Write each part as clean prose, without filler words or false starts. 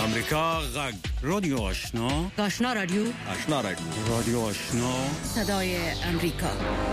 امریکا غږ رادیو آشنا رادیو رادیو آشنا صدای امریکا.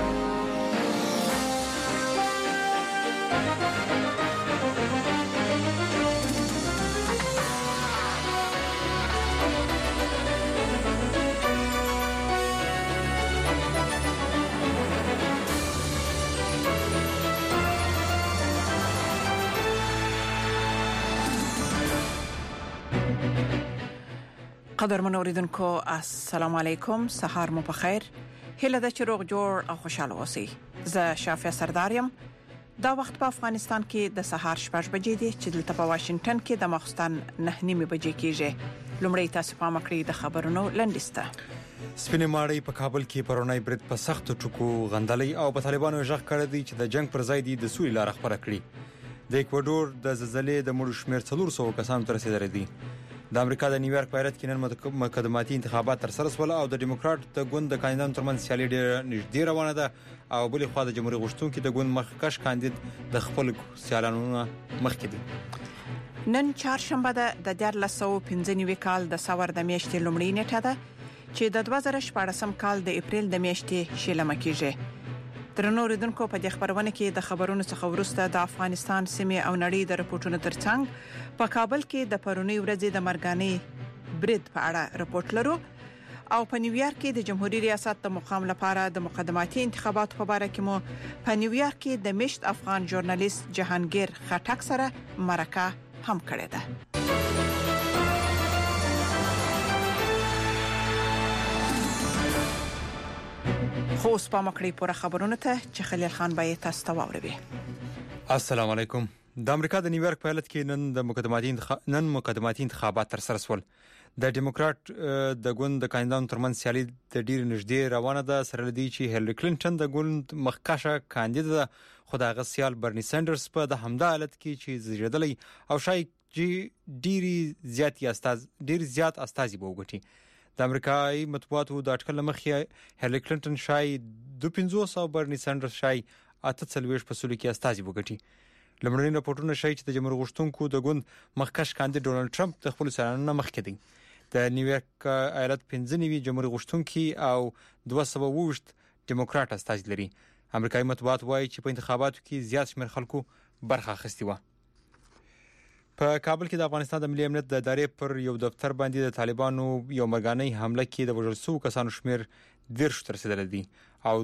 قدرمن اوریدونکو السلام علیکم، سحر مو په خیر. هله د چروغ جوړ او خوشاله اوسئ. زه شافیا سردارم. دا وخت په افغانستان کې د سحر 6 بجې دي چې دلته په واشنگټن کې د ماخستن 9:30 بجې کېږي. لومړی تاسو پام کړئ د خبرونو لنډیسته. سپینې ماړی په کابل کې پرونی برید په سخت ټکو غندلې او په طالبانو ژغ کړی دی چې د جنگ پر ځای دی د سولې لار خبره کړي. د اکوادور د زلزلې د مړو شمیر 400 کسانو ته رسیدلی دی. د امریکا د نیویارک په ایالت کې نن مقدماتي انتخابات تر سره شول او د ډیموکرات د ګوند د کاندیدانو ترمنځ سیالي ډېره نږدې روانه ده او بلې خوا د جمهوریت غوښتونکو د ګوند مخکښ کاندید د خپل سیالانو مخکې دي. نن چهارشنبه ده د 2015 کال د سور د میاشتې لومړۍ نیټه ده چې د 2014 کال د اپریل د میاشتې شلمه کېږي. ترنو اوریدونکو په دې خبرونه کې د خبرونو څخه ورسته د افغانستان سیمه او نړۍ د رپورټونو ترڅنګ په کابل کې د پرونی ورځې د مرګاني برید په اړه رپورټ لرو او په نیویارک کې د جمهوریت ریاست د مقام لپاره د مقدماتي انتخاباتو په اړه کې مو په نیویارک کې د مشت افغان ژورنالیست جهانگیر خټک سره مرکه هم کړې ده. خو اوس په مکړی پوره خبرونه ته چې خلیل خان بای تاسو ته واوروي. السلام علیکم. د امریکا د نیویارک په ایالت کې نن مقدماتي انتخابات تر سره شول. د ډیموکرات د ګوند د کاندیدانو ترمنځ سیالي د ډیر نږدې روانه ده، سره لدی چې هیلری کلینټن د ګوند مخکښه کاندید ده، خو د غسیال برنی سانډرز په د همدا حالت کې چې زیږیدلی او شاید ډیر زیات استازي وګټي. د امریکایي مطبوعاتو د اټکل مخې هیلری کلینټن شاید 250 او برنی سانډرز شاید 48 په سلو کې استازي وګټي. لمړني راپورټونه شاید چې د جمهوریت غوښتونکو د ګوند مخکښ کاندید ډونالد ټرمپ د خپل سیالانو مخکې دی. د نیویارک ایالت 15 جمهوریت غوښتونکي او 220 ډیموکرات استازي لري. امریکایي مطبوعات وایي چې په انتخاباتو کې زیات شمېر خلکو برخه اخیستې و. په کابل کې د افغانستان د ملي امنیت د ادارې پر یو دفتر باندې د طالبانو یو مرګاني حمله کې د وژل شوو کسانو شمیر 10 ته رسیدلی دی او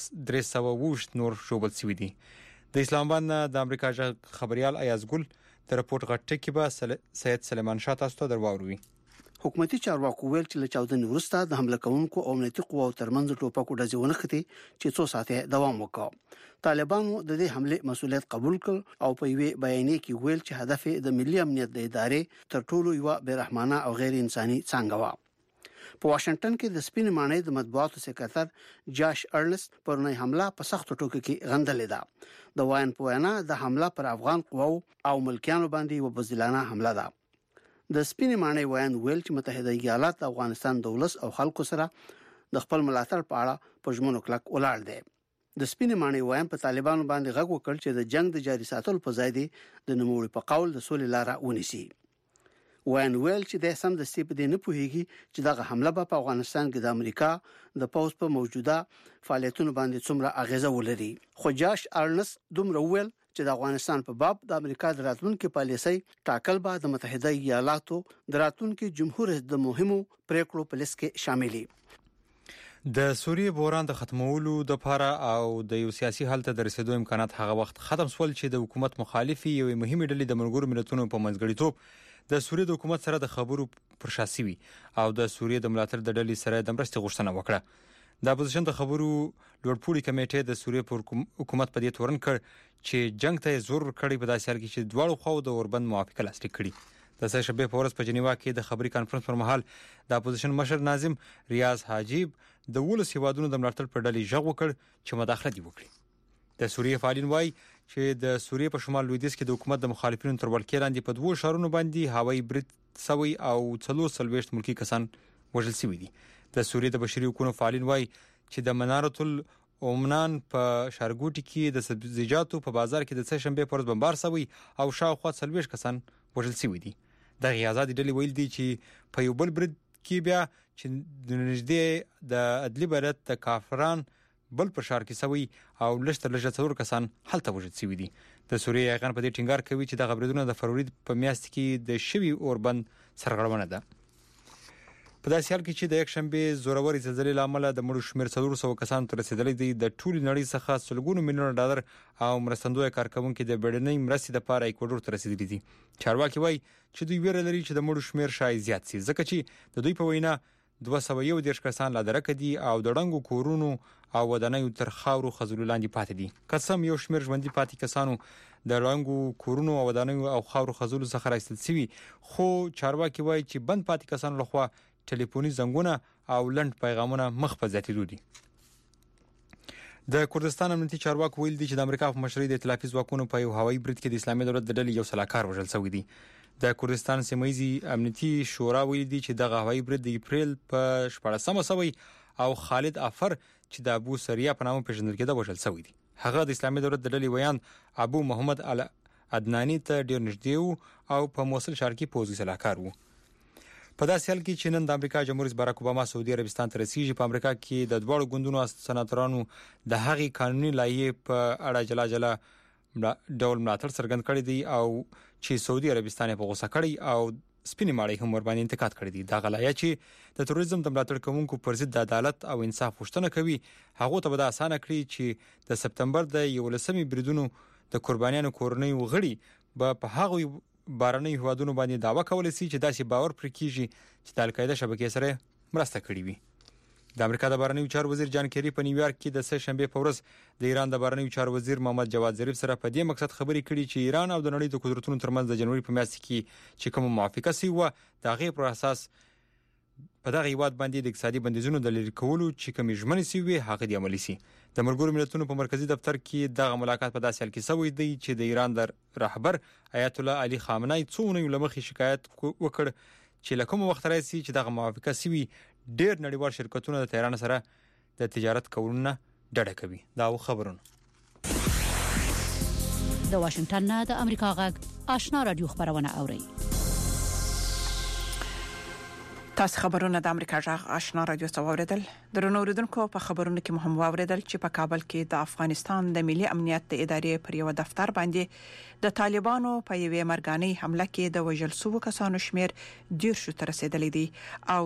320 نور ژوبل شوي دي. د اسلام آباد د امریکا خبريال ایاز ګل د رپورټ غټه کې به سید سلیمان شاه تاسو ته درواوروي. حکومتي چارواکو ویل چې له 14 وروسته د حمله کوونکو او امنیتي قواو ترمنځ ټوپکو ډزونه ختی چې 2 ساعته دوام وکړ. طالبانو د دې حمله مسؤلیت قبول کړ او په یوه بیانیه کې ویل چې هدف د ملي امنیت د ادارې تر ټولو یو بیرحمانه او غیر انساني څنګه و. په واشنگټن کې د سپین ماڼۍ د مطبوعاتو سکرټر جاش ارنست پرونی حمله په سخت ټوکو کې غندلې ده. د وایان پوینا د حمله پر افغان قواو او ملکیانو باندې و بزدلانه حمله ده. د سپین ماڼۍ وایان ویل چې متحده ایالات افغانستان د ولس او خلکو سره د خپل ملاتړ په اړه په ژمنو کلک ولاړ دی. د سپین ماڼۍ وایان په طالبانو باندې غږ وکړ چې د جنگ د جاري ساتلو په ځای دی د نوموړي په قول د سولې لار ونیسي. وایان ویل چې د سم د سی په دې نه پوهیږي چې دغه حمله په افغانستان کې د امریکا د پوز په موجوده فعالیتونو باندې څومره اغیزه ولري. خو جاش ارنس دومره ویل چې د افغانستان په باب د امریکا د راتلونکو پالیسۍ ټاکل به د متحده ایالاتو د راتلونکو جمهوریت د مهمو پریکړو په لیست کې شاملي. د سوریې بحران د ختمولو د لپاره او د یو سیاسي حل ته د رسیدو امکانات هغه وخت ختم شول چې د حکومت مخالفي یو مهمه ډلې د ملګرو ملتونو په منځګړیتوب د سوریې د حکومت سره د خبرو پر شاسي وي او د سوریې د ملاتړ د ډلې سره د مرستې غوښتنه وکړه. د اپوزیشن د خبرو لوړپوړي کمیټې د سوریې پر حکومت په دې تورن کړ چې جنگ ته زور کړی په داسې حال کې چې دواړو خواو د اوربند موافقه لاسلیک کړي. د سه شنبه په ورځ په جنیوا کې د خبري کانفرنس پر مهال د اپوزیشن مشر ناظم ریاض حاجیب د ولس هیوادونو د ملاتړ پر ډلې ژغ وکړ چې مداخله دی وکړي. د سوریې فعالین وایي چې د سوریې په شمال لویدیځ کې د حکومت د مخالفینو تر ولکې لاندې په 2 ښارونو باندې هوایي برید سوی او 440 ملکی کسان وژل شوي دي. د سوریې د بشري حقوقو فعالین وایي چې د منارة العمران په شارګوټي کې د سبزیجاتو په بازار کې د سه شنبه پر ورځ بمبار شوی او شاوخوا 40 کسان وژل شوي دي. د غیازادي ډلې ویل دي چې په یو بل برید کې بیا چې د نږدې د عدلي عدالت د کافران بل په شار کې سوي او لږ تر لږه 4 کسان هلته وژل شوي دي. د سوریې ایغان په دې ټینګار کوي چې د غبرګونونو د فروری په میاشت کې د شوی اوربند سرغړونه ده. په داسې حال کې چې د یک شنبه زوروري زلزلې لامل د مړو شمېر 400 کسانو ته رسیدلې دي. د ټولي نړۍ څخه سلګونو میلیون ډالر او مرستندوی کارکونکو د بیړنۍ مرستې لپاره ایکوادور ته رسیدلي دي. چارواکي وایي چې دوی ویره لري چې د مړو شمېر شاید زیات شي ځکه چې د دوی په وینا 211 کسان لا درک دي او د ډنګو کورونو او ودانیو تر خاورو خزلو لاندې پاتې دي. قسم یو شمېر ژوندۍ پاتې کسانو د ډنګو کورونو او ودانیو او خاورو خزلو څخه راستل شوي، خو چارواکي وایي چې بند پاتې کسانو لخوا ټلیفوني زنګونه او لنډ پیغامونه مخ په زیاتېدو دي. د کردستان امنیتي چارواکو ویل دي چې د امریکا په مشرۍ د ائتلافي ځواکونو په یو هوایي برید کې د اسلامي دولت د ډلې یو سلاکار وژل شوی دی. د کردستان سیمایي امنیتي شورا ویل دي چې د هوایي برید د اپریل په 14مه سوی او خالد افر چې د ابو سریا په نامه پیژندل کېده وژل شوی دی. هغه د اسلامي دولت د ډلې ویان ابو محمد عدنانی ته ډیر نږدې او په موصل ښار کې پوځي سلاکار وو. په داسې حال کې چې نن د امریکا جمهور رئیس باراک اوباما سعودي عربستان ته رسیږي، په امریکا کې د دوړو ګوندونو سناتورانو د هغې قانوني لایحې په اړه جلا جلا ډول ملاتړ څرګند کړی دی او چې سعودي عربستان په غوسه کړی او سپینې ماړی هم ور باندې انتقاد کړی دی. دا غلایه چې د تروریزم د ملاتړ کوونکو پر ضد د عدالت او انصاف غوښتنه کوي، هغه ته به دا اسانه کړي چې د سپتمبر د 11مې بریدونو د قربانیانو کورنۍ وغړي په هغه بارنۍ هوادونو باندې داوا کولای شي چې داسې باور پر کیږي چې د القاعده شبکې سره مرسته کړې وي. د امریکا د بهرنیو چارو وزیر جان کیری په نیویارک کې د سه شنبه په ورځ د ایران د بهرنیو چارو وزیر محمد جواد ظریف سره په دې مقصد خبرې کړې چې ایران او د نړۍ د قدرتونو ترمنځ د جنوري په میاشت کې چې کوم موافقه سی و د هغې پر اساس په دغه هیواد باندې د اقتصادي بندیزونو د لرې کولو چې کومې ژمنې سی وي هغه د عملي سي. د ملګرو ملتونو په مرکزی دفتر کې دغه ملاقات په داسې حال کې شوی دی چې د ایران د رهبر آیت الله علي خامنه‌ای څو اونۍ لمخې شکایت وکړ چې له کوم وخت راځي چې دغه موافقه سی وي ډېر نړیوال شرکتونه د تهران سره د تجارت کولو نه ډډه کوي. دا خبرونه د واشنگټن نه د امریکا غږ آشنا رادیو خبرونه اوري. تاسو خبرونه د امریکا غږ آشنا رادیو څوریدل. درنو اوریدونکو په خبرونه کې مهم واوریدل چې په کابل کې د افغانستان د ملي امنیت د ادارې پر یو دفتر باندې د طالبانو په یوې مرګاني حمله کې د وژل شوو کسانو شمیر 10 ته رسیدلی دی او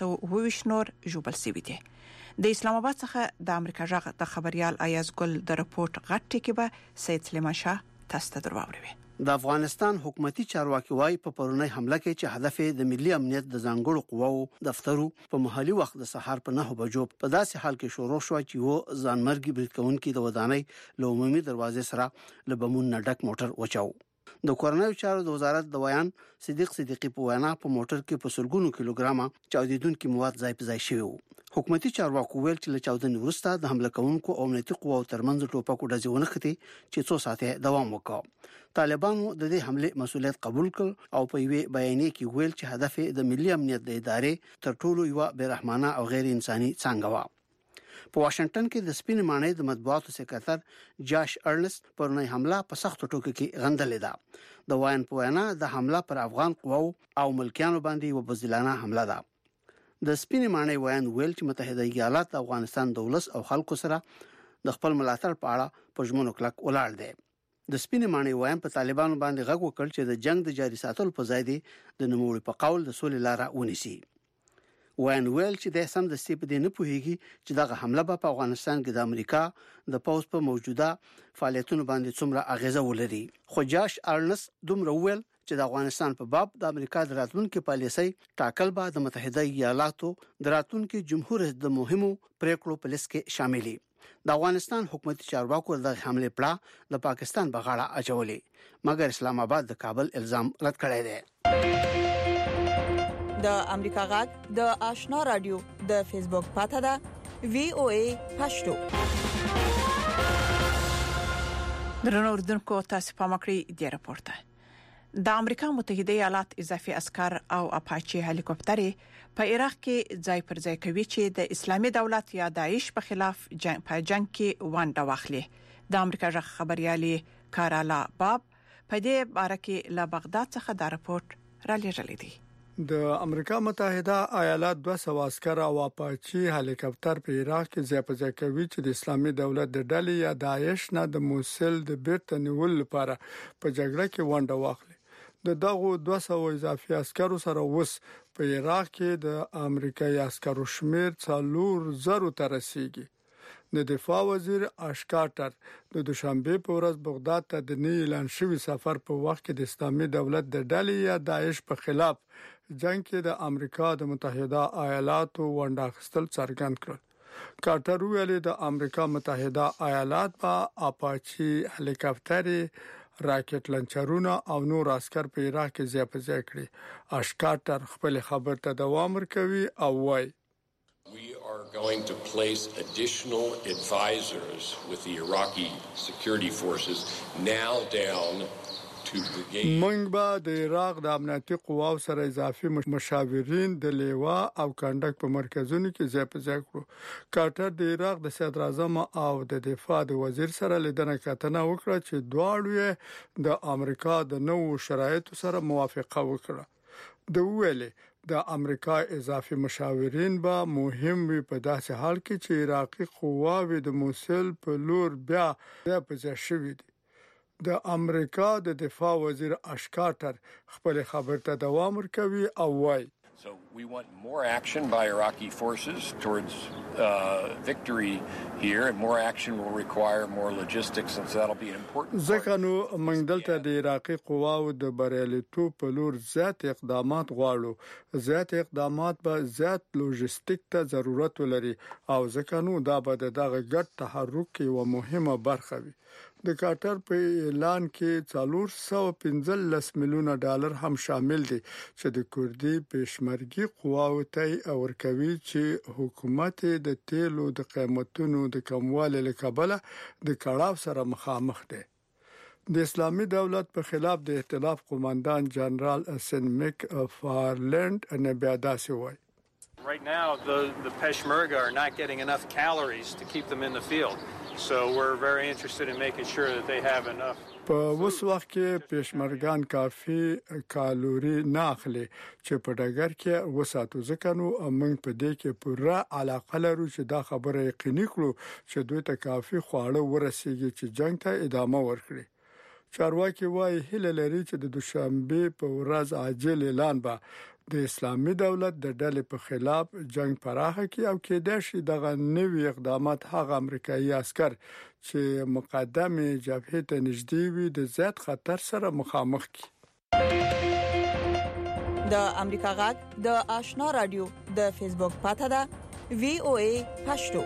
320 نور ژوبل شوي دي. د اسلام آباد څخه د امریکا غږ د خبريال ایاز ګل د رپورت غټ ټکی به سید سلیمان شاه تاسو ته دروړوي. د افغانستان حکومتي چارواکي وايي په پرونی حمله کې چې هدف د ملي امنیت د ځانګړو قواو دفترو په محلي وخت د سهار په 9 بجو په داسې حال کې شروع شو چې و ځانمرګي برید کوونکي د ودانۍ له عمومي دروازې سره لبمون ډک موټر وچاو. د کورنیو چارو د وزارت د ویان صدیق صدیقي په وینا په موټر کې په سلګونو کیلوګرامه چاودیدونکو مواد ځای په ځای شوی. حکومتي چارواکو ویل چې له چاودنې وروسته د حمله کوونکو او امنیتي قواو ترمنځ ټوپکو ډزې ونښتې چې 2 ساعته دوام وکړ. طالبانو د دې حمله مسؤلیت قبول کړ او په یوې بیانیه کې ویل چې هدف د ملي امنیت د ادارې تر ټولو یو بیرحمانه او غیر انساني څنګه و. په واشنگټن کې د سپین مانې د مطبوعاتو سکرټر جاش ارنست پرونی حمله په سختو ټکو کې غندلې ده. د وایان په وینا د حمله پر افغان قواو او ملکیانو باندې و بزدلانه حمله ده. د سپین مانې ویان ویل چې متحده ایالات د افغانستان دولت او خلکو سره د خپل ملاتړ په اړه په ژمنو کلک ولاړ دی. د سپین مانې ویان په طالبانو باندې غږ وکړ چې د جنگ د جاري ساتلو په ځای دی د نوموړي په قول د سولې لاره ونیسي. ویان ویل چې د سم د سی په دې نه پوهیږي چې دغه حمله په افغانستان کې د امریکا د پوز په موجوده فعالیتونو باندې څومره اغیزه ولري. خو جاش ارنس دومره ویل چې د افغانستان په باب د امریکا د راتلونکو پالیسۍ ټاکل به د متحده ایالاتو د راتلونکو جمهور رئیس د مهمو پریکړو په لیست کې شاملي. د افغانستان حکومتي چارواکو د حمله پړه د پاکستان بغاړه اچولې، مګر اسلام آباد د کابل الزام رد کړی دی. د امریکا غږ د آشنا رادیو د فیسبوک پاته ده VOA پښتو. درنو اوریدونکو تاسو په مکرې دی راپورته. د امریکا متحده ایالات اضافي عسكر او اپاچي هلیکوپټرې په عراق کې ځای پر ځای کوي چې د اسلامي دولت یا داعش په خلاف جنگ کې ونډه واخلي. د امریکا غږ خبريالي کارالا باب په دې باره کې له بغداد څخه دا راپورټ را لېږلې دي. د امریکا متحده ایالات 200 عسكر او اپاچي هلیکاپټر په عراق کې ځای کوي چې د اسلامي دولت د ډلې یا داعش نه د موصل د بیرته نیولو لپاره په جګړه کې ونډه واخلي. د دغه 200 اضافي عسکرو سره اوس په عراق کې د امریکایي عسکرو شمیر 4,000 ته رسیدي. د دفاع وزیر اش کارټر د دوشنبه په ورځ بغداد ته د نه اعلان شوی سفر په وخت کې د اسلامي دولت د ډلې یا داعش په خلاف جنگ کې د امریکا د متحده ایالاتو ونډه اخیستل څرګند کړل. کارټر ویل د امریکا متحده ایالات په اپاچي هلیکاپټر، راکټ لانچرونه او نور عسكر په عراق کې ځای کړی. اش کارټر خپل خبر ته دوام ورکوي او وایي We are going to place additional advisors with the Iraqi security forces now down to brigade. موږ به د عراق د امنیتي قواو سره اضافي مشاورین د لیوا او کانډک په مرکزونو کې ځای کړو. کارټر د عراق د صدر اعظم او د دفاع د وزیر سره لیدنه کتنه وکړه چې دواړو د امریکا د نوو شرایطو سره موافقه وکړه. د ویلې د امریکا اضافي مشاورین به مهم وي په داسې حال کې چې عراقي قواوې د موصل په لور بیا په ځای شوې دي. د امریکا د دفاع وزیر اش کارټر خپل خبر ته دوام ورکوي او وایي So we want more action by Iraqi forces towards victory here, and more action will require more logistics, and so that'll be an important. ځکه نو موږ دلته د عراقي قواو د بریالیتوب په لور زیات اقدامات غواړو. زیات اقدامات به زیات لوجستیک ته ضرورت ولري او ځکه نو دا به دغه ګډ تحرک یو مهمه برخه وي. د کارټر په اعلان کې 415 میلیونه ډالر هم شامل دي چې د کوردي پېشمرګي قواو ته ورکوي چې حکومت د تیلو د قیمتونو د کموالي لکبله د کړاو سره مخامخ دي. د اسلامي دولت په خلاف د ائتلاف قوماندان جنرال سن میک فارلند نه بیاداسي وایي Right now, the Peshmerga are not getting enough calories to keep them in the field. So we're very interested in making sure that they have enough. په اوس وخت کې پېشمرګان کافي کالوري نه اخلي چې په ډګر کې وساتو. ځکه نو موږ په دې کې پوره علاقه لرو چې دا خبره یقیني کړو چې دوی ته کافي خواړه ورسیږي چې جنگ ته ادامه ورکړي. چارواکي وايي هله لري چې د دوشنبه په ورځ عاجل اعلان به د اسلامي دولت د ډلې په خلاف جنگ پراخه کی او کېدای شي دغه نوې اقدامات هغه امریکایي عسكر چې مقدمه جبهه ته نږدې وي د زیات خطر سره مخامخ کی. د امریکا غږ د آشنا رادیو د فیسبوک پاڼه ده VOA پښتو.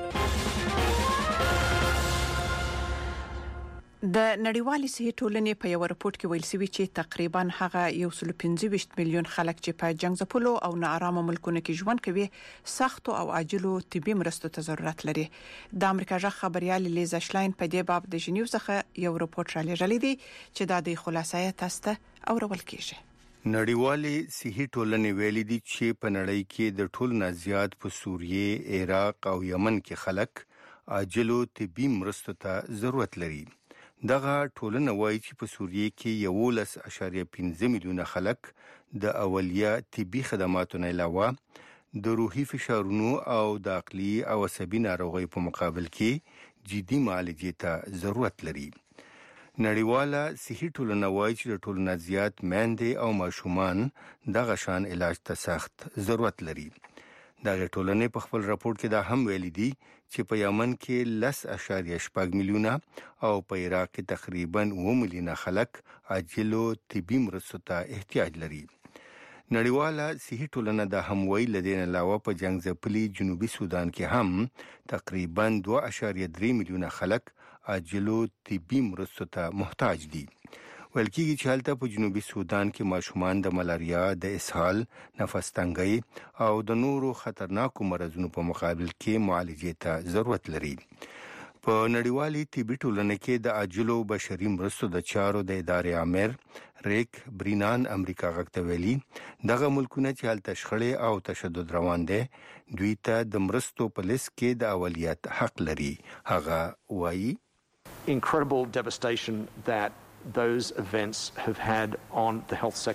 د نړیوالې صحي ټولنې په یو راپورټ کې ویل شوی چې تقریبا هغه 125 میلیون خلک چې په جنگ ځپلو او ناارامه ملکونو کې ژوند کوي سخت او عاجلو طبي مرستو ته ضرورت لري. د امریکا ژغ خبريال لیزا شلاین په دې باب د ژنیو څخه یو راپورټ را لېږلی دی چې دا د خلاصې تاسته اورول کیږي. نړیوالې صحي ټولنې ویلي دي چې په نړۍ کې د ټول نه زیات په سوریه، عراق او یمن کې خلک عاجلو طبي مرستو ته ضرورت لري. دغه ټولنه وایي چې په سوریه کې 11.5 میلیونه خلک د اولیه طبي خدماتو نه علاوه د روحي فشارونو او د عقلي او عصبي ناروغیو په مقابل کې جدي معالجې ته ضرورت لري. نړیواله صحي ټولنه وایي چې د ټولنه زیات میندې او ماشومان دغه شان علاج ته سخت ضرورت لري. دغه ټولنې په خپل راپورټ کې دا هم ویلي دي چې په یمن کې 10.8 میلیونه او په عراق کې تقریبا 1 میلیونه خلک عاجلو طبي مرستو ته احتیاج لري. نړیواله صحي ټولنه دا هم ویلي لدین علاوه په جنگ ځپلي جنوبي سودان کې هم تقریبا 2.3 میلیونه خلک عاجلو طبي مرستو ته محتاج دي. ویل کېږي چې هلته په جنوبي سودان کې ماشومان د ملاریا، د اسهال، نفس تنګۍ او د نورو خطرناکو مرزونو په مقابل کې معالجې ته ضرورت لري. په نړیوالي طبي ټولنه کې د عاجلو بشري مرستو د چارو د ادارې امیر ریک برینان امریکا غږ ته ویلي دغه ملکونه چې هلته شخړې او تشدد روان دي دوی ته د مرستو په لیست کې د اولیت حق لري. هغه وایي incredible devastation that those events have had on the health sector.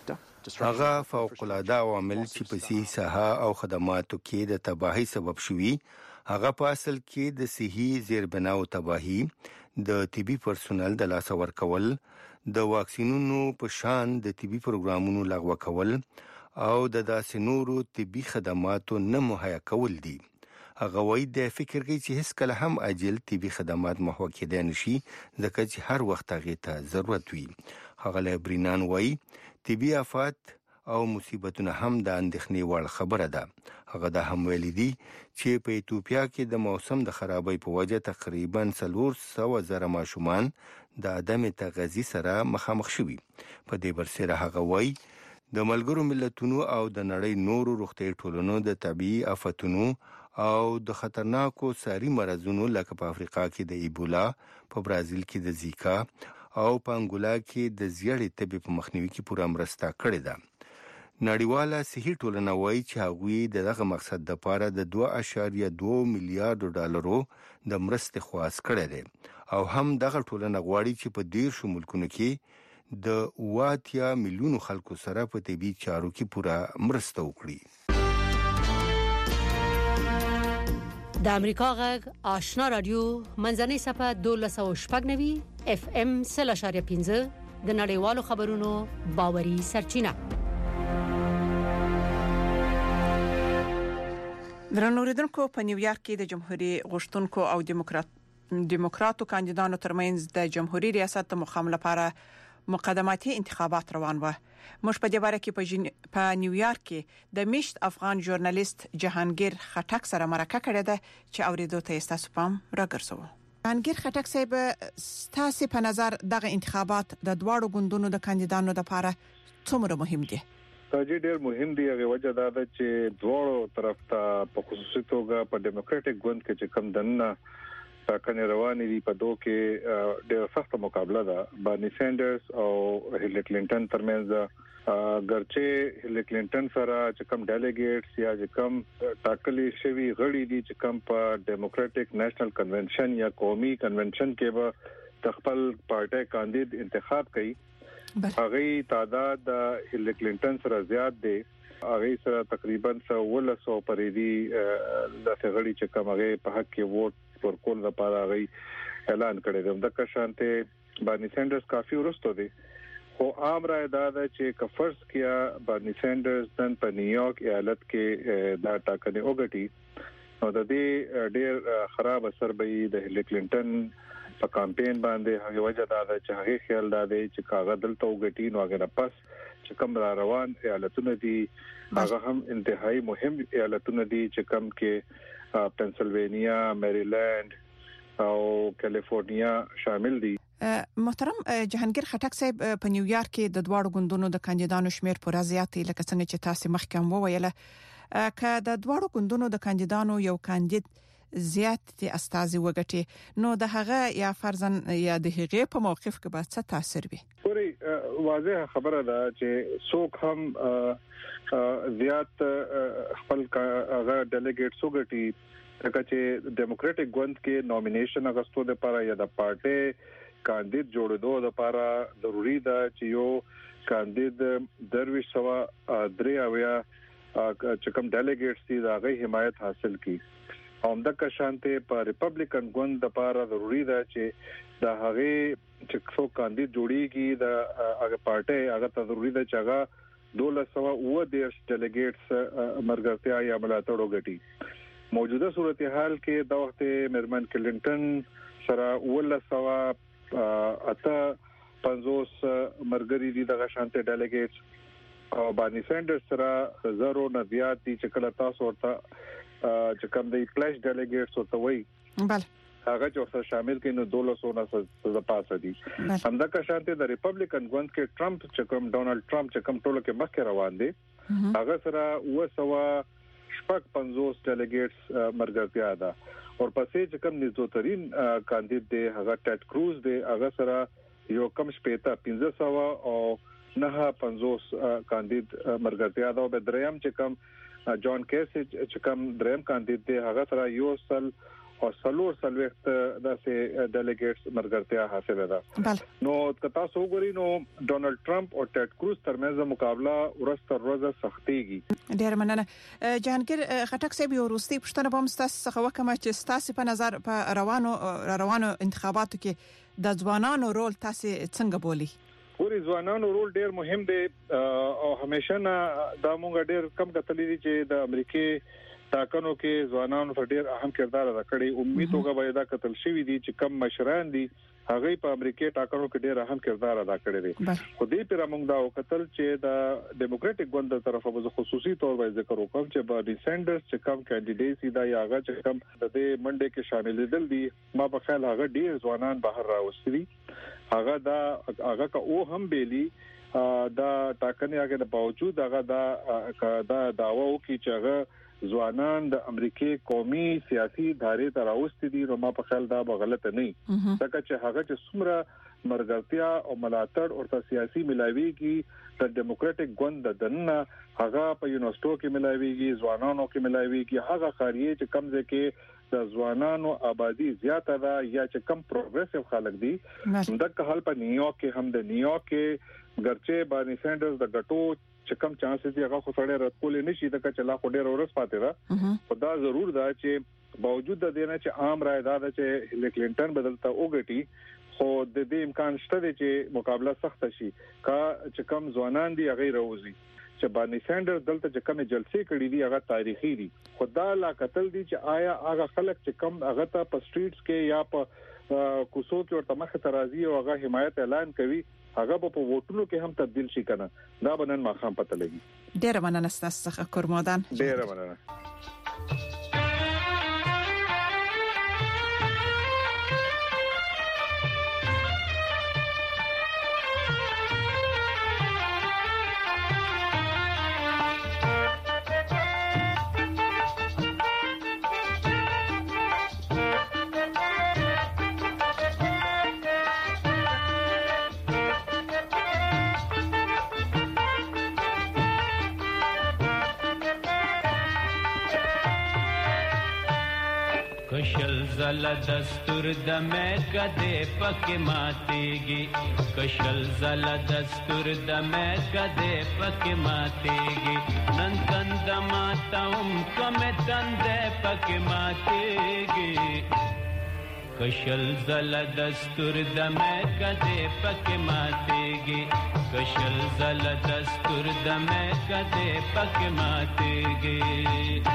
هغه فوق العاده عوامل چې په صحي ساحه او خدماتو کې د تباہي سبب شوي هغه په اصل کې د صحي زیربناو تباہي د طبي پرسونل د لاس ورکول د واکسینونو په شان د طبي پروګرامونو لغوه کول او د داسې نورو طبي خدماتو نه مهیا کول دي. هغه وایي د فکر کوي چې هیڅ کله هم عاجل طبي خدمات محو کېدای نشي ځکه چې هر وخت هغه ته ضرورت وي. هغه له برینان وایي طبي آفات او مصیبتونه هم د اندېښنې وړ خبره ده. هغه دا هم ویلي دي چې په ایتوپیا کې د موسم د خرابۍ په وجه تقریبا 400,000 ماشومان د عدم تغذیه سره مخامخ شوي. په دې برسره هغه وایي د ملګرو ملتونو او د نړۍ نورو روغتیايي ټولنو د طبيعي آفتونو او د خطرناکو ساري مرزونو لکه په افریقا کې د ایبولا، په برازیل کې د زیکا او په انګولا کې د زیړې تبې په مخنیوي کې پوره مرسته کړې ده. نړیواله صحي ټولنه وایي چې هغوی دغه مقصد لپاره د 2.2 میلیارډ ډالرو د مرستې خواست کړی دی او هم دغه ټولنه غواړي چې په 10 ملکونو کې د 80 میلیونو خلکو سره په طبي چارو کې پوره مرسته وکړي. د امریکا غږ آشنا رادیو منځنۍ صفه 1290 اف ام 0.15 د نړیوالو خبرونو باوري سرچینه. درنوریدونکو په نیویارک کې د جمهوریت غوښتونکو او دیموکراتو کاندیدانو ترمنځ د جمهوریت ریاست مقام لپاره مقدماتي انتخابات روان و. موږ په دې باره کې په نیویارک کې د میشت افغان ژورنالیست جهانگیر خټک سره مرکه کړې ده چې اوریدو ته تاسو پام راګرځو. جهانگیر خټک صاحب، تاسو په نظر دغه انتخابات د دواړو ګوندونو د کاندیدانو لپاره څومره مهم دي؟ ډېر مهم دی. هغه وجه دا ده چې دواړو طرف ته په خصوصي توګه په ډیموکراټک ګوند کې چې کم دنه ټاکنې روانې دي په دوه کې ډېر سخت مقابله ده. بارني سینډرز او هیلری کلینټن ترمنځ ګرچه هیلری کلینټن سره چې کم ډیلیګیټس یا چې کم ټاکلي شوی غړي دي چې کم په ډیموکراټک نېشنل کنونشن یا قومي کنونشن کې به خپل پارټي کاندید انتخاب کوي، هغه تعداد د هیلری کلینټن سره زیات دی. هغه سره تقریبا 100 پرې دي د غړي چې کوم هغه په حق کې ووټ ورکول لپاره هغه اعلان کړی دی. د کشانته بارني سینډرز کافي ورسته دي، خو عام رائے دا ده چې کفرس کیا بارني سینډرز نن په نیویارک ایالت کې دا ټاکنې وګټي نو د دې ډېر خراب اثر به د هیلری کلینټن په کمپاین باندې. هغه وجه دا ده چې هغه خیال دا دی چې کاغذ دلته وګټي نو هغه پس چې کوم را روان ایالتونه دي هغه هم انتهایی مهم ایالتونه دي چې کوم کې پنسلوانیا، میریلند او کالیفورنیا شامل دي. محترم جهانگیر خټک صاحب، په نیویارک کې د دواړو ګوندونو د کاندیدانو شمیر پوره زیات دی لکه څنګه چې تاسو مخکې هم وویل. که د دواړو ګوندونو د کاندیدانو یو کاندید زیات دي استازي وګټي نو د هغه یا فرضاً یا د هغه په موقف کې به څه تاثیر وي؟ پوری واضح خبره ده چې څوک هم زیات خپل هغه ډیلیګیټس وګټي لکه چې ډیموکراټک ګوند کې نومینیشن اغستو لپاره یا د پارټي کاندید جوړېدو لپاره ضروری ده چې یو کاندید درویش سوا درې اویا چې کوم ډیلیګیټس دي دا غي حمایت حاصل کړي. همدغه شانته په ریپبلیکن ګوند لپاره ضروری ده چې د هغه چې څو کاندید جوړیږي د هغه پارټي هغه ته ضروری ده چې هغه 1210 ډیلیګیټس مرګرتیا یا ملاتړ وګټي. موجوده صورتحال کې د وخت مرمن کلینټن سره 1950 مرګري دي دغه شانته ډیلیګیټس او بارني سینډرز سره زرو نه زیات دي چې کله تاسو ورته چې کوم دی پلیش ډیلیګیټس ورته وایي بل هغه چې سره شامل کینو 1200 پاسه دي. همدغه شانته د ریپبلیکن ګوند کې ټرمپ چې کوم ډونالد ټرمپ چې کوم ټولو کې مخکې روان دي هغه سره 250 ډیلیګیټس مرګرتیا ده. او پسې چې کوم نږدې کاندید دی هغه ټیډ کروز دی هغه سره یو کم شپېته 1500 او 950 کاندید مرګرتیا ده. او به دریم چې کوم جان کیسج چې کوم دریم کاندید دی هغه سره یو سل او سلور سلوخت داسې ډیلیګیټس مرګرتیا حاصله ده نو کتا سو غوري نو ډونالد ټرمپ او ټیډ کروز ترمنځ مقابله ورستر روزه سختيږي ډیر مننه جهانگیر خټک صاحب یو وروستي پښتنه په مستاس څخه وکم چې تاسو په نظر په روانو انتخاباتو کې د ځوانانو رول تاسو څنګه بولی ګوري ځوانانو رول ډیر مهم دی او همیشه نه دا مونږ ډیر کم کتلې دي چې د امریکای تاکنو کې ځوانانو ته ډیر اهم کردار ادا کړی امید وګه به دا قتل شوی دي چې کم مشران دي هغه په امریکای تاکنو کې ډیر اهم کردار ادا کړی دي خو دې پر موږ دا وکتل چې د ډیموکراټک ګوند تر طرفه به خصوصي تور باندې ذکر وکم چې بارني سانډرز چې کم کینډیډیټ دا یا هغه چې کم د دې منډه کې شامل دي ما په خیال هغه ډیر ځوانان بهر راوستي هغه کا او هم بیلی دا ټاکنې هغه د باوجود هغه دا داوا وکړي چې هغه ځوانان د امریکای قومي سیاسي دارې ته راوستي دي نو ما په خیال دا به غلط نه ځکه چې هغه چې څومره مرګرتیا او ملاتړ او سیاسي ملاويږي د ډیموکراټک ګوند دنه هغه په یونیورسيټو کې ملاويږي ځوانانو کې ملاويږي هغه خاریه چې کمزې کې د ځوانانو آبادی زیاته ده یا چې کم پروګریسیو خلک دي دغه حال په نیویارک کې هم د نیویارک کې ګرچه بارني سانډرز د غټو چې کم چانسز دي هغه خو سړی راتکول نشي د کچ لا خو ډیر ورس پاتې ده خدا ضرور ده چې باوجود د دې نه چې عام رائے ده چې هیلری کلینټن بدلته وګټي خو د دې امکان شته چې مقابله سخت شي کا چې کم ځوانان دي هغه راوځي چې بارني سانډرز دلته چې کم جلسې کړې دي هغه تاریخي دي خدا لا قتل دي چې آیا هغه خلک چې کم هغه ته په سټریټس کې یا په کوڅو کې ورته مخ ته راځي او هغه حمایت اعلان کوي هغه په ووټونو کې هم تبديل شي کنه دا بنن ما خام پته لګي ډیر مننه ستاسو څخه کورمودان ډیر مننه زل دستور د مې کده پکې ماتېږي کشل زل دستور د مې کده پکې ماتېږي نن تند ماتاوم کوم تند پکې ماتېږي کشل زل دستور د مې کده پکې ماتېږي کشل زل دستور د مې کده پکې ماتېږي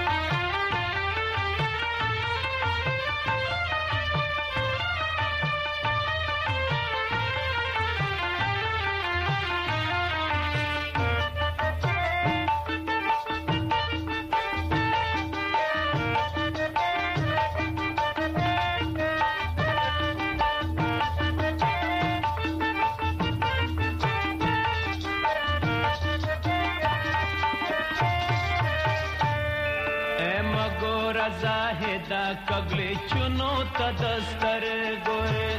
زاهدا کغلی چونو تدستر ګوره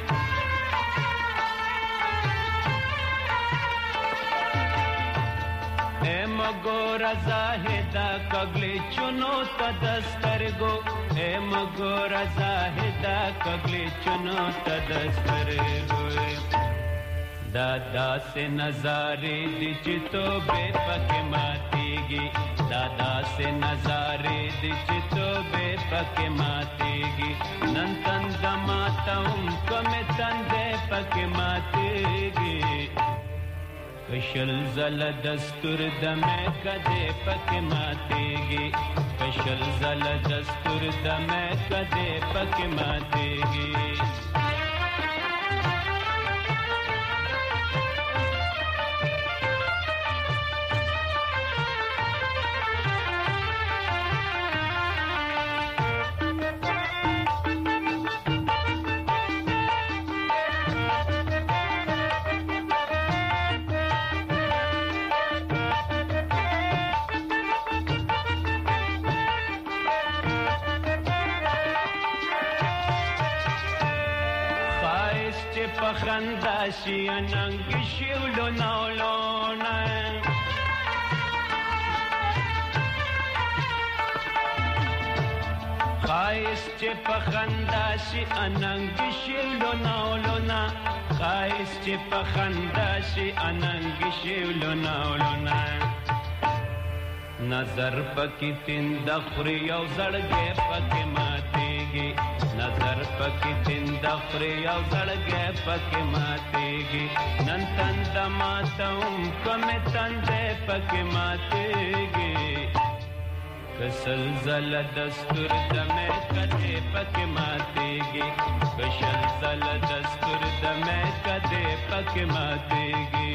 اے مګور زاهدا کغلی چونو تدستر ګو اے مګور زاهدا کغلی چونو تدستر ګوره دادا سے نظارے دی چتو بے پکے ماتیگی دادا سے نظارے دی چتو بے پکے ماتیگی نن تند ماتاوم کم تند پکے ماتیگی کشل زل دستور دمے کدے پکے ماتیگی کشل زل دستور دمے کدے پکے ماتیگی خنداشی اننگ شیولو نولونا خایست چې په خندا شي اننګ شي لونا لونا خایست چې په خندا شي اننګ شي لونا لونا نظر پکې تند خوري او زړګې پکې ماتېږي نظر پکې تند خوري او زړګې پکې ماتېږي نن تند ماتم کوم تند پکې ماتېږي کسل زل دستور دمه کده پکې ماتېږي کسل زل دستور دمه کده پکې ماتېږي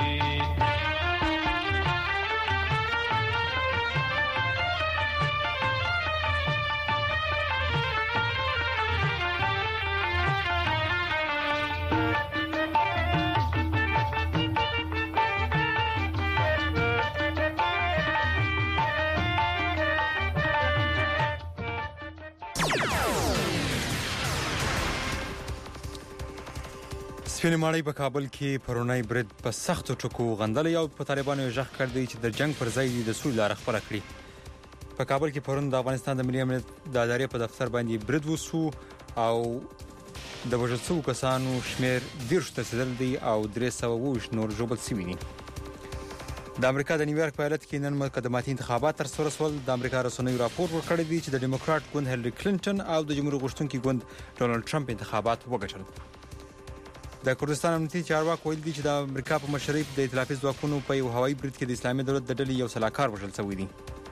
سپینې ماړی په کابل کې پرونی برید په سختو ټکو غندل یو په طالبانو ژغ کړ دی چې د جنگ پر ځای د سولې لار خپل کړي په کابل کې پرون د افغانستان د ملي امنیت د ادارې په دفتر باندې برید وسو او د وژل شوو کسانو شمیر 10 ته رسیدل دی او 320 نور ژوبل شوي دي د امریکا د نیویارک په ایالت کې نن مقدماتي انتخابات تر سره سول د امریکا رسنیو راپور ورکړی دی چې د ډیموکرات ګوند هیلری کلینټن او د جمهوریت غوښتونکي ګوند ډونالد ټرمپ انتخابات وګټل د کردستان امنیتي چارواکو ویل دي چې د امریکا په مشرۍ د ائتلافي ځواکونو په یو هوایي برید کې د اسلامي دولت د ډلې یو سلاکار وژل شوی دی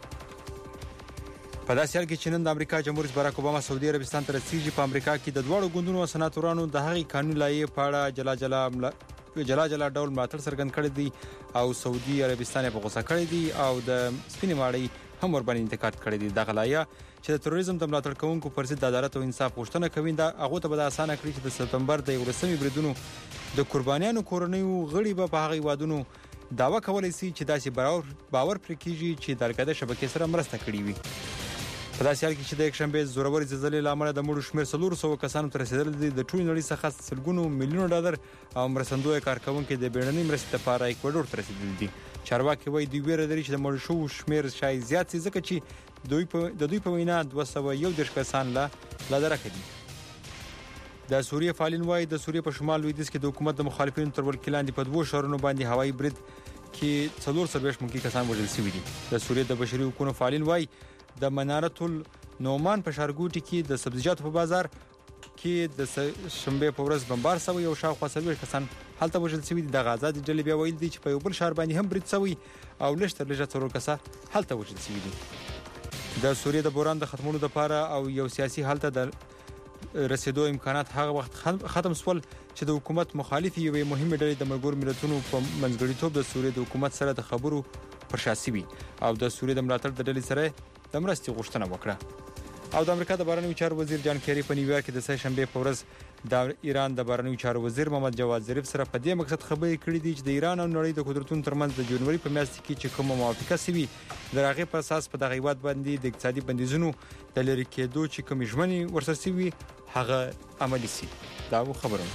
په داسې حال کې چې نن د امریکا جمهور رئیس باراک اوباما سعودي عربستان ته رسیږي په امریکا کې د دوړو ګوندونو او سناتورانو د هغې قانون لایې په اړه جلا ډول ملاتړ څرګند کړی دی او سعودي عربستان په غوسه کړی دی او د سپینې ماړی هم ور باندې انتقاد کړی دی دغه لایې چې د تروریزم د ملاتړ کوونکو پر ضد د عدالت او انصاف غوښتنه کوي دا هغه ته به اسانه کړی چې د سپتمبر د 11مې بریدونو د قربانیانو کورنیو غړي به په هغه وادونو داوا کولای شي چې داسې باور پر کیږي چې د القاعده شبکې سره مرسته کړې وي په داسې حال کې چې د یک شنبه زوروري زلزلې لامل د مړو شمیر 300 کسانو ته رسیدل دي د ټول نړۍ څخه سلګونو میلیون ډالر او مرستندوی کارکونکو د بیړنۍ مرستې لپاره ایکوادور ته رسیدل دي چارواکي وایي د ویره لري چې د مړو شو شمیر شای زیات شي ځکه چې د دوی په وینا 211 کسان لا درک دي د سوریه فعالین وایي د سوریه په شمال لویدیځ کې د حکومت د مخالفینو تر ولکې لاندې په 2 شهرونو باندې هوایي برید کې 440 ملکی کسان وژل شوي دي د سوریه د بشري حقوقو فعالین وایي د منارت النعمان په شارګوټي کې د سبزیجاتو په بازار کې د شنبه په ورځ بمبار شوی او شاوخوا 30 کسان هلته وژل شوي دي د غزا د ډلې بیا ویل دي چې په یو بل شهر باندې هم برید شوی او لږ څلور کسان هلته وژل شوي دي د سوریه د بوران د ختمولو لپاره او یو سیاسي حالت د رسیدو امکانات هغه وخت ختم سول چې د حکومت مخالفي یوې مهمه ډلې د ملګرو ملتونو په منځګړیتوب د سوریه د حکومت سره د خبرو پر شاسي وي او د سوریه د ملاتړ د ډلې سره د مرستې غوښتنه وکړه او د امریکا د بهرنیو چارو وزیر جان کیری په نیویارک کې د سه شنبه په ورځ د ایران د بهرنیو چارو وزیر محمد جواد ظریف سره په دې مقصد خبرې کړې دي چې د ایران او نړۍ د قدرتونو ترمنځ د جنوري په میاشت کې چې کومه موافقه سوي د هغې په اساس په دغه هیواد باندې د اقتصادي بندیزونو د لری کېدو چې کوم ژمنې ورسره سوي هغه عملي سي دا خبرونه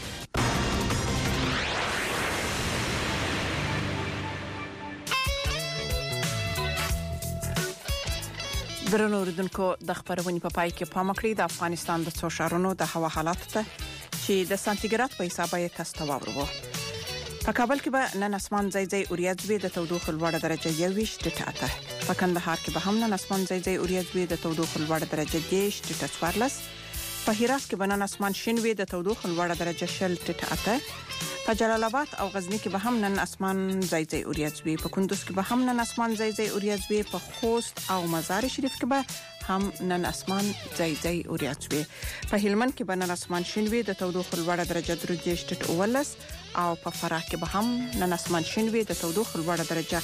درنو اوریدونکو د خبرونې په پای کې پام وکړئ د افغانستان د څو ښارونو د هوا حالات ته چې د سانتیګراد په حساب یې تاسو ته واورو په کابل کې به نن اسمان ځای ځای اوریځوي د تودوخه لوړه درجه 21 ټاته په کندهار کې به هم نن اسمان ځای ځای اوریځوي د تودوخه لوړه درجه 10 ټاته په هرات کې به نن اسمان شین وي د تودوخه لوړه درجه 10 ټاته په جلال آباد او غزنی کې به هم نن اسمان ځای ځای اوریځوي په کندوز کې به هم نن اسمان ځای ځای اوریځوي په خوست او مزار شریف کې به هم نن اسمان ځای ځای اوریځوي په هلمند کې به نن اسمان شین وي د تودوخه لوړه درجه 13 او په فراه کې به هم نن اسمان شین وي د تودوخه لوړه درجه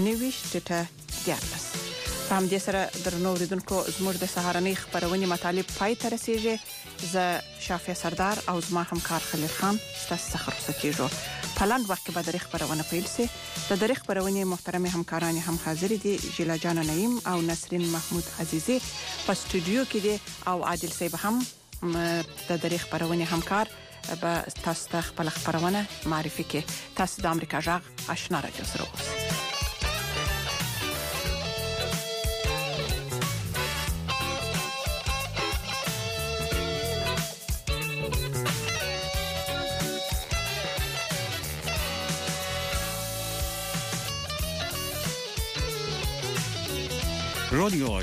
19 په همدې سره درنو اوریدونکو زموږ د سهارنۍ خبرونې مطالب پای ته رسیږي زه شافیا سردار او زما همکار خلیل خان ستاسو څخه رخصتېږو په لاند وخت کې به د خبرونه پیل شي د خبرونې محترم همکاران هم حاضر دي جیلا جان نعیم او نسرین محمود عزیزی په استودیو کې دي او عادل صاحب هم د خبرونې همکار به تاسو ته خپل خبرونه معرفي کوي تاسو د امریکا جغ آشنا راډیو سره اوسئ رادیو